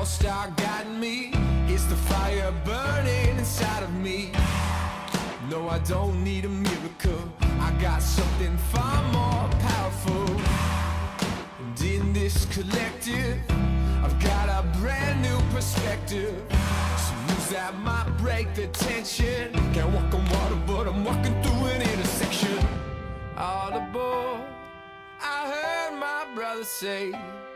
Star guiding me. It's the fire burning inside of me. No, I don't need a miracle. I got something far more powerful. And in this collective, I've got a brand new perspective. Some moves that might break the tension. Can't walk on water, but I'm walking through an intersection. All aboard, I heard my brother say.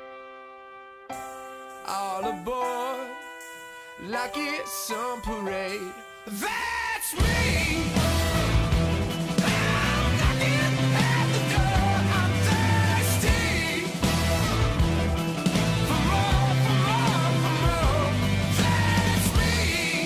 All aboard, like it's some parade. That's me. I'm knocking at the door. I'm thirsty for more, for more, for more. That's me.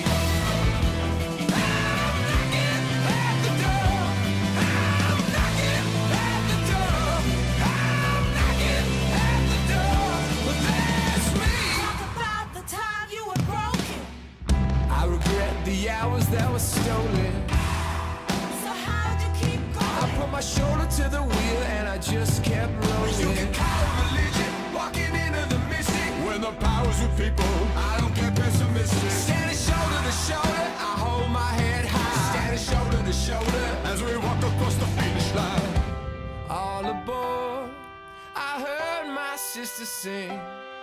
I'm knocking at the door. I'm knocking at the door. I'm knocking at the door. That's me. Talk about the time you were broken. I regret the hours that were stolen. So how'd you keep I going? put my shoulder to the wheel and I just kept rolling. You can call it religion, walking into the mystic. When the power's with people, I don't get pessimistic. Standing shoulder to shoulder, I hold my head high. Standing shoulder to shoulder, as we walk across the finish line. All aboard, I heard my sister sing.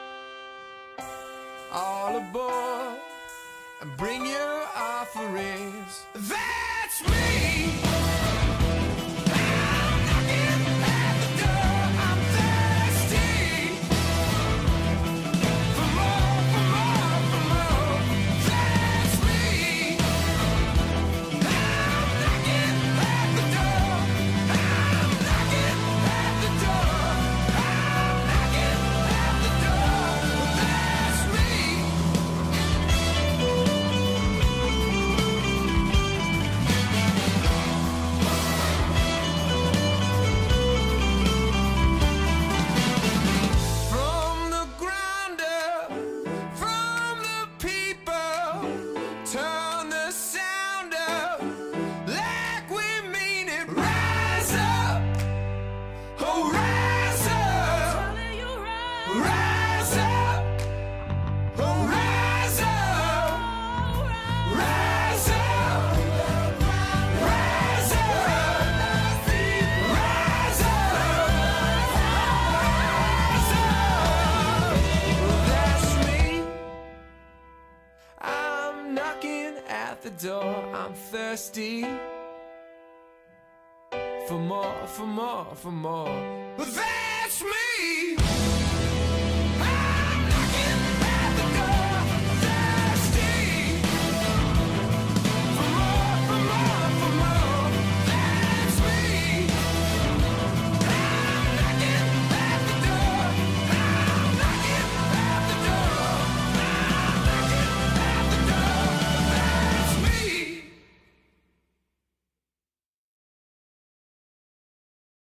All aboard, and bring your offerings. That's me. I'm knocking at the door. I'm thirsty for more, for more, for more. That's me. I'm knocking at the door. I'm knocking at the door. I'm knocking at the door. That's me. From the ground up, from the people, turn the sound up like we mean it. Rise up, oh rise up, Telling you right. rise up, oh rise up, rise up, rise up, rise up, rise up. That's me. I'm knocking at the door. I'm thirsty for more, for more, for more. That's me.